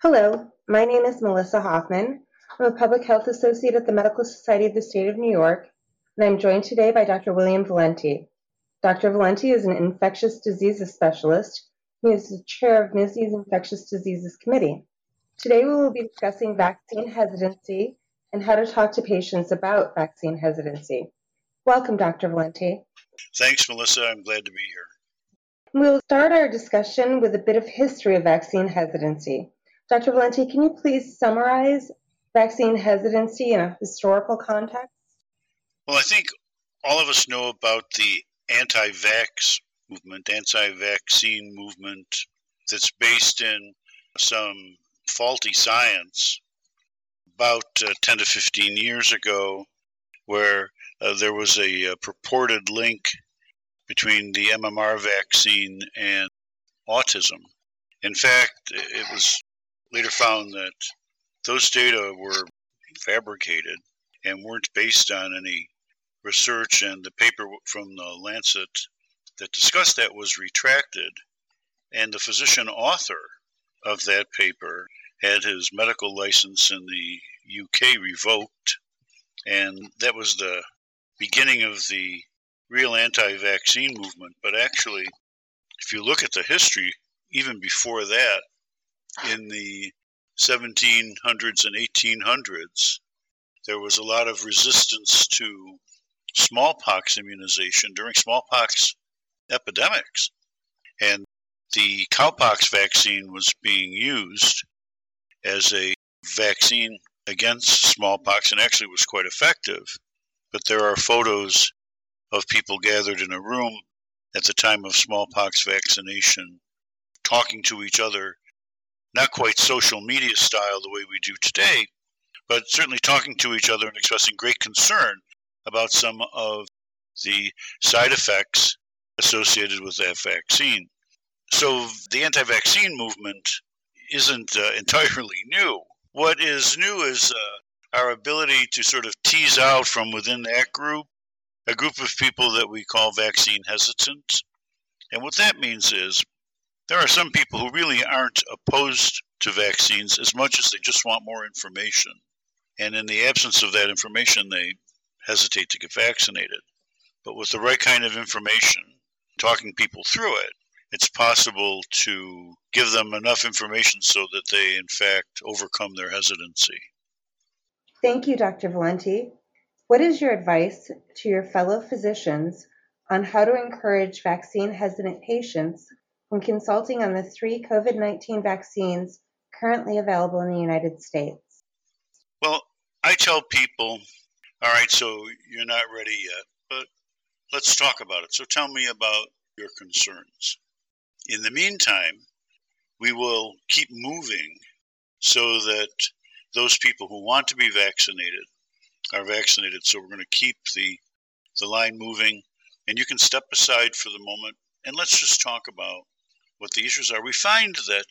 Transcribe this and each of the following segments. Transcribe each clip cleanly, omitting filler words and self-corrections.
Hello, my name is Melissa Hoffman. I'm a public health associate at the Medical Society of the State of New York, and I'm joined today by Dr. William Valenti. Dr. Valenti is an infectious diseases specialist. He is the chair of NISD's Infectious Diseases Committee. Today we will be discussing vaccine hesitancy and how to talk to patients about vaccine hesitancy. Welcome, Dr. Valenti. Thanks, Melissa. I'm glad to be here. We'll start our discussion with a bit of history of vaccine hesitancy. Dr. Valenti, can you please summarize vaccine hesitancy in a historical context? Well, I think all of us know about the anti-vax movement, anti-vaccine movement that's based in some faulty science about 10 to 15 years ago, where there was a purported link between the MMR vaccine and autism. In fact, it was later found that those data were fabricated and weren't based on any research, and the paper from the Lancet that discussed that was retracted, and the physician author of that paper had his medical license in the UK revoked, and that was the beginning of the real anti-vaccine movement. But actually, if you look at the history, even before that, in the 1700s and 1800s, there was a lot of resistance to smallpox immunization during smallpox epidemics. And the cowpox vaccine was being used as a vaccine against smallpox and actually was quite effective. But there are photos of people gathered in a room at the time of smallpox vaccination talking to each other, not quite social media style the way we do today, but certainly talking to each other and expressing great concern about some of the side effects associated with that vaccine. So the anti-vaccine movement isn't entirely new. What is new is our ability to sort of tease out from within that group a group of people that we call vaccine hesitant. And what that means is there are some people who really aren't opposed to vaccines as much as they just want more information. And in the absence of that information, they hesitate to get vaccinated. But with the right kind of information, talking people through it, it's possible to give them enough information so that they, in fact, overcome their hesitancy. Thank you, Dr. Valenti. What is your advice to your fellow physicians on how to encourage vaccine-hesitant patients when consulting on the 3 COVID-19 vaccines currently available in the United States? Well, I tell people, all right, so you're not ready yet, but let's talk about it. So tell me about your concerns. In the meantime, we will keep moving so that those people who want to be vaccinated are vaccinated. So we're going to keep the line moving, and you can step aside for the moment and let's just talk about what the issues are. We find that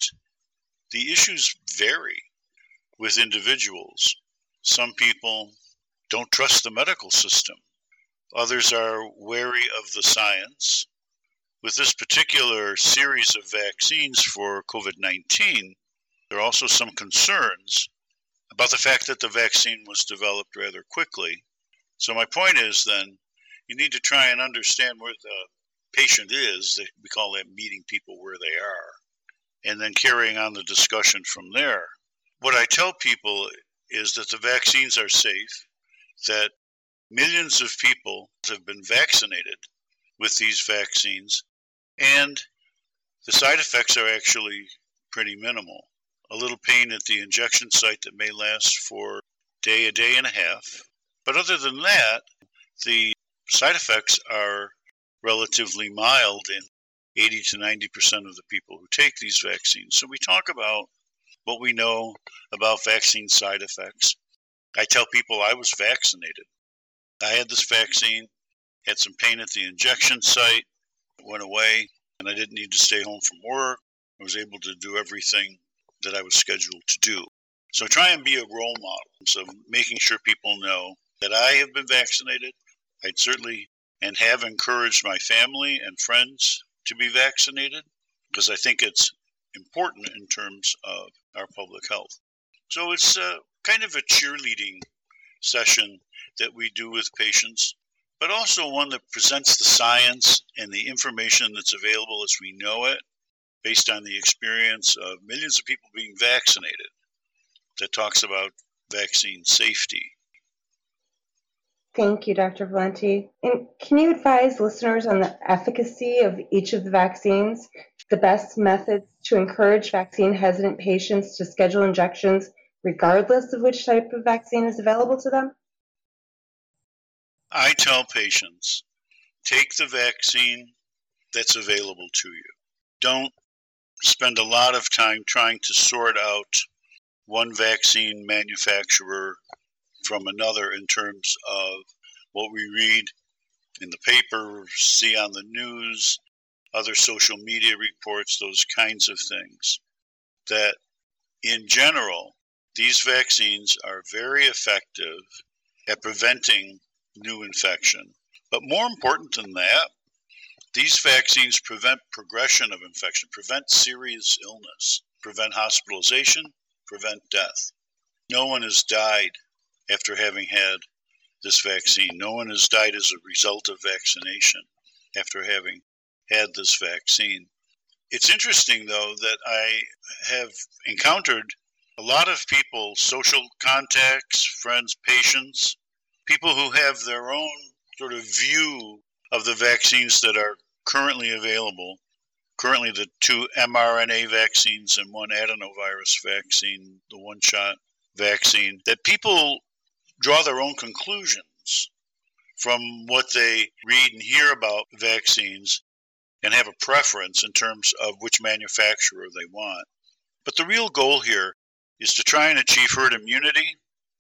the issues vary with individuals. Some people don't trust the medical system. Others are wary of the science. With this particular series of vaccines for COVID-19, there are also some concerns about the fact that the vaccine was developed rather quickly. So my point is then, you need to try and understand where the patient is. We call that meeting people where they are, and then carrying on the discussion from there. What I tell people is that the vaccines are safe, that millions of people have been vaccinated with these vaccines, and the side effects are actually pretty minimal. A little pain at the injection site that may last for a day and a half. But other than that, the side effects are relatively mild in 80 to 90% of the people who take these vaccines. So we talk about what we know about vaccine side effects. I tell people I was vaccinated. I had this vaccine, had some pain at the injection site, went away, and I didn't need to stay home from work. I was able to do everything that I was scheduled to do. So try and be a role model. So making sure people know that I have been vaccinated. I'd certainly and have encouraged my family and friends to be vaccinated because I think it's important in terms of our public health. So it's kind of a cheerleading session that we do with patients, but also one that presents the science and the information that's available as we know it, based on the experience of millions of people being vaccinated, that talks about vaccine safety. Thank you, Dr. Valenti. And can you advise listeners on the efficacy of each of the vaccines, the best methods to encourage vaccine-hesitant patients to schedule injections regardless of which type of vaccine is available to them? I tell patients, take the vaccine that's available to you. Don't spend a lot of time trying to sort out one vaccine manufacturer from another in terms of what we read in the paper, see on the news, other social media reports, those kinds of things. That in general, these vaccines are very effective at preventing new infection. But more important than that, these vaccines prevent progression of infection, prevent serious illness, prevent hospitalization, prevent death. No one has died after having had this vaccine. No one has died as a result of vaccination after having had this vaccine. It's interesting, though, that I have encountered a lot of people, social contacts, friends, patients, people who have their own sort of view of the vaccines that are currently available. Currently, the 2 mRNA vaccines and 1 adenovirus vaccine, the one-shot vaccine, that people draw their own conclusions from what they read and hear about vaccines and have a preference in terms of which manufacturer they want. But the real goal here is to try and achieve herd immunity,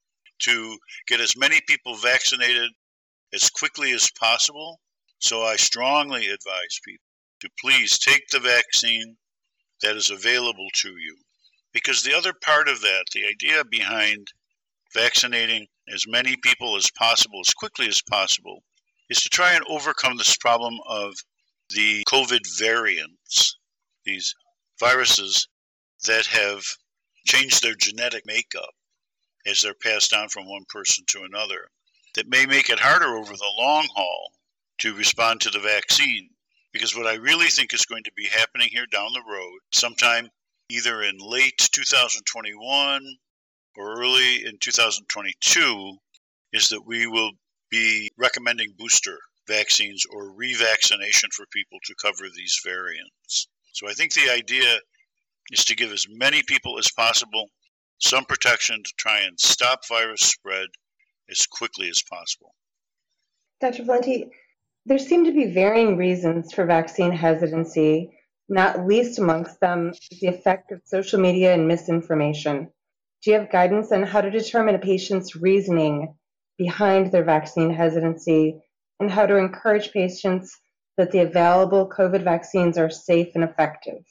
to get as many people vaccinated as quickly as possible. So I strongly advise people to please take the vaccine that is available to you. Because the other part of that, the idea behind vaccinating as many people as possible, as quickly as possible, is to try and overcome this problem of the COVID variants, these viruses that have changed their genetic makeup as they're passed on from one person to another, that may make it harder over the long haul to respond to the vaccine. Because what I really think is going to be happening here down the road, sometime either in late 2021 or early in 2022, is that we will be recommending booster vaccines or revaccination for people to cover these variants. So I think the idea is to give as many people as possible some protection to try and stop virus spread as quickly as possible. Dr. Valenti, there seem to be varying reasons for vaccine hesitancy, not least amongst them the effect of social media and misinformation. Do you have guidance on how to determine a patient's reasoning behind their vaccine hesitancy and how to encourage patients that the available COVID vaccines are safe and effective?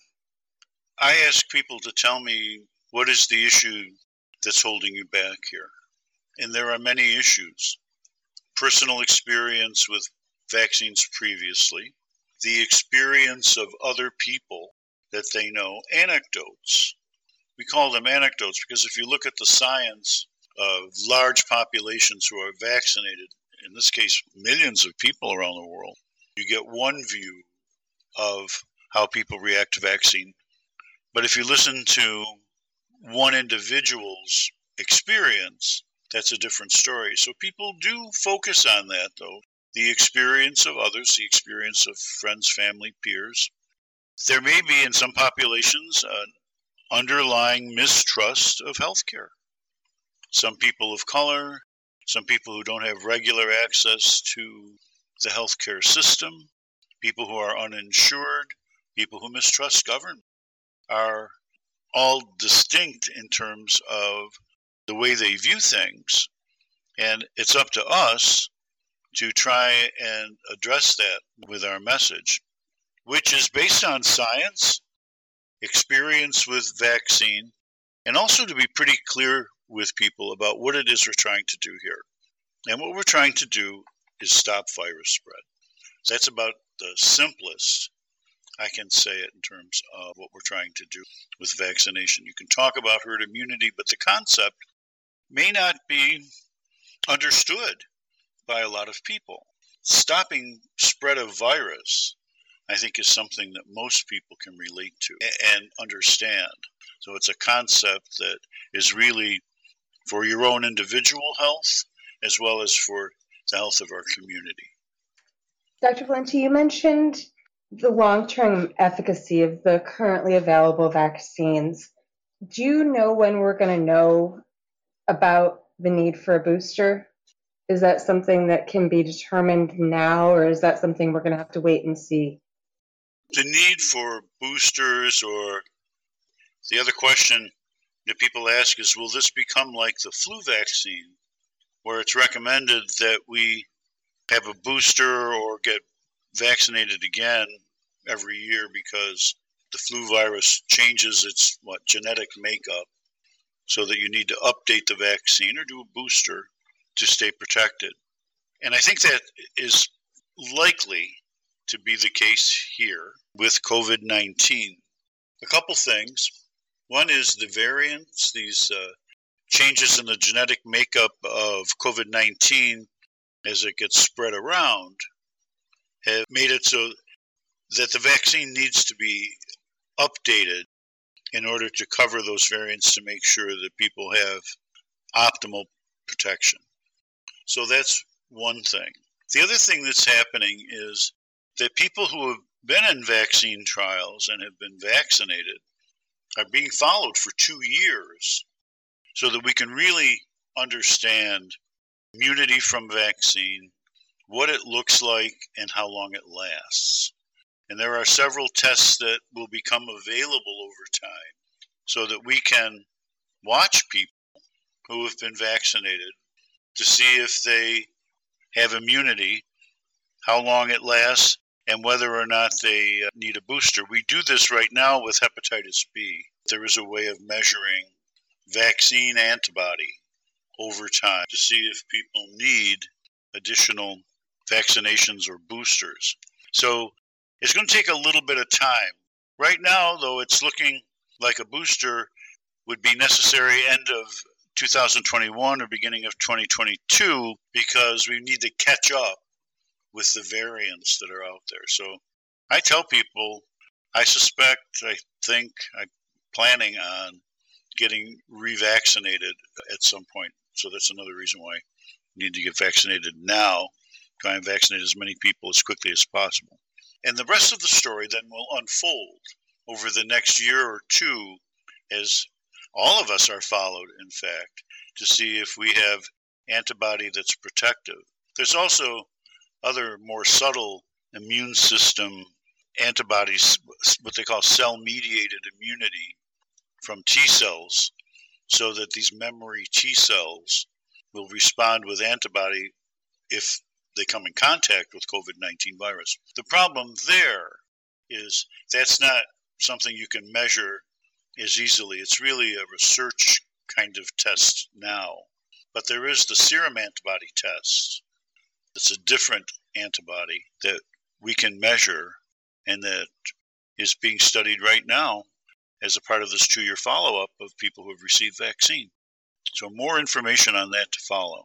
I ask people to tell me what is the issue that's holding you back here. And there are many issues. Personal experience with vaccines previously, the experience of other people that they know, anecdotes. We call them anecdotes because if you look at the science of large populations who are vaccinated, in this case millions of people around the world, you get one view of how people react to vaccine. But if you listen to one individual's experience, that's a different story. So people do focus on that, though, the experience of others, the experience of friends, family, peers. There may be in some populations an underlying mistrust of healthcare. Some people of color, some people who don't have regular access to the healthcare system, people who are uninsured, people who mistrust government are all distinct in terms of the way they view things. And it's up to us to try and address that with our message, which is based on science, experience with vaccine, and also to be pretty clear with people about what it is we're trying to do here. And what we're trying to do is stop virus spread. That's about the simplest I can say it in terms of what we're trying to do with vaccination. You can talk about herd immunity, but the concept may not be understood by a lot of people. Stopping spread of virus, I think, is something that most people can relate to and understand. So it's a concept that is really for your own individual health as well as for the health of our community. Dr. Valenti, you mentioned the long-term efficacy of the currently available vaccines. Do you know when we're going to know about the need for a booster? Is that something that can be determined now, or is that something we're going to have to wait and see? The need for boosters, or the other question that people ask is, will this become like the flu vaccine, where it's recommended that we have a booster or get vaccinated again every year because the flu virus changes its genetic makeup, so that you need to update the vaccine or do a booster to stay protected. And I think that is likely to be the case here with COVID-19. A couple things. One is the variants, these changes in the genetic makeup of COVID-19 as it gets spread around, have made it so that the vaccine needs to be updated in order to cover those variants to make sure that people have optimal protection. So that's one thing. The other thing that's happening is that people who have been in vaccine trials and have been vaccinated are being followed for 2 years so that we can really understand immunity from vaccine, what it looks like, and how long it lasts. And there are several tests that will become available over time so that we can watch people who have been vaccinated to see if they have immunity, how long it lasts, and whether or not they need a booster. We do this right now with hepatitis B. There is a way of measuring vaccine antibody over time to see if people need additional vaccinations or boosters. So it's going to take a little bit of time. Right now, though, it's looking like a booster would be necessary end of 2021 or beginning of 2022 because we need to catch up with the variants that are out there. So I tell people, I think, I'm planning on getting revaccinated at some point. So that's another reason why we need to get vaccinated now, try and vaccinate as many people as quickly as possible. And the rest of the story then will unfold over the next year or two as all of us are followed, in fact, to see if we have antibody that's protective. There's also other more subtle immune system antibodies, what they call cell-mediated immunity from T cells, so that these memory T cells will respond with antibody if they come in contact with COVID-19 virus. The problem there is that's not something you can measure as easily. It's really a research kind of test now. But there is the serum antibody test. It's a different antibody that we can measure and that is being studied right now as a part of this 2-year follow-up of people who have received vaccine. So more information on that to follow.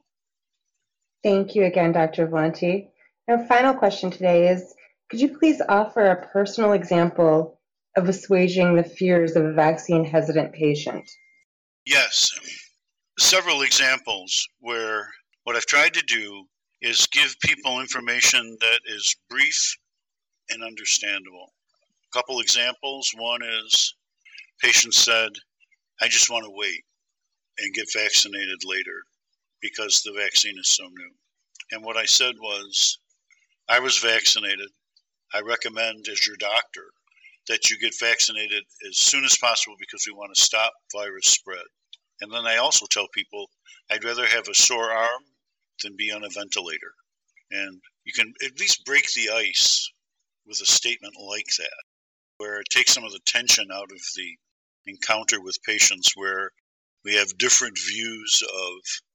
Thank you again, Dr. Valenti. Our final question today is, could you please offer a personal example of assuaging the fears of a vaccine-hesitant patient? Yes, several examples where what I've tried to do is give people information that is brief and understandable. A couple examples. One is patient said, I just want to wait and get vaccinated later because the vaccine is so new. And what I said was, I was vaccinated. I recommend as your doctor that you get vaccinated as soon as possible because we want to stop virus spread. And then I also tell people, I'd rather have a sore arm than be on a ventilator. And you can at least break the ice with a statement like that, where it takes some of the tension out of the encounter with patients where we have different views of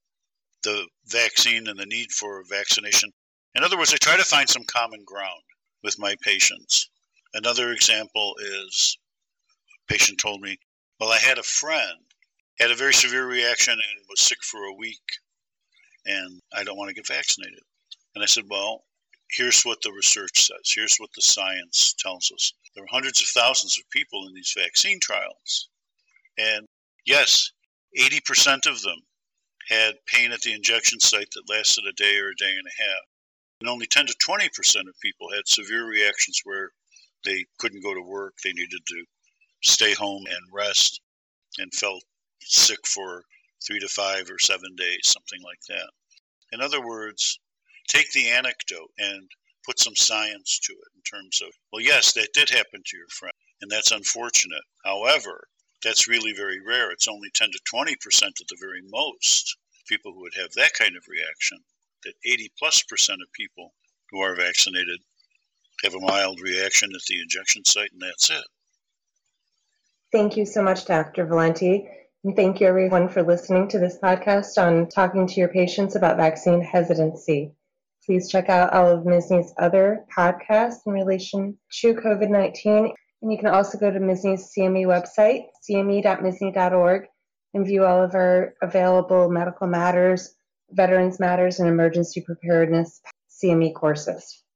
the vaccine and the need for vaccination. In other words, I try to find some common ground with my patients. Another example is a patient told me, well, I had a friend, had a very severe reaction and was sick for a week, and I don't want to get vaccinated. And I said, well, here's what the research says. Here's what the science tells us. There are hundreds of thousands of people in these vaccine trials. And yes, 80% of them had pain at the injection site that lasted a day or a day and a half. And only 10 to 20% of people had severe reactions where they couldn't go to work, they needed to stay home and rest, and felt sick for 3 to 5 or 7 days, something like that. In other words, take the anecdote and put some science to it in terms of, well, yes, that did happen to your friend, and that's unfortunate. However, that's really very rare. It's only 10 to 20% at the very most people who would have that kind of reaction, that 80+% of people who are vaccinated have a mild reaction at the injection site, and that's it. Thank you so much, Dr. Valenti. And thank you, everyone, for listening to this podcast on talking to your patients about vaccine hesitancy. Please check out all of MSSNY's other podcasts in relation to COVID-19. And you can also go to MSSNY's CME website, cme.mssny.org, and view all of our available Medical Matters, Veterans Matters, and Emergency Preparedness CME courses.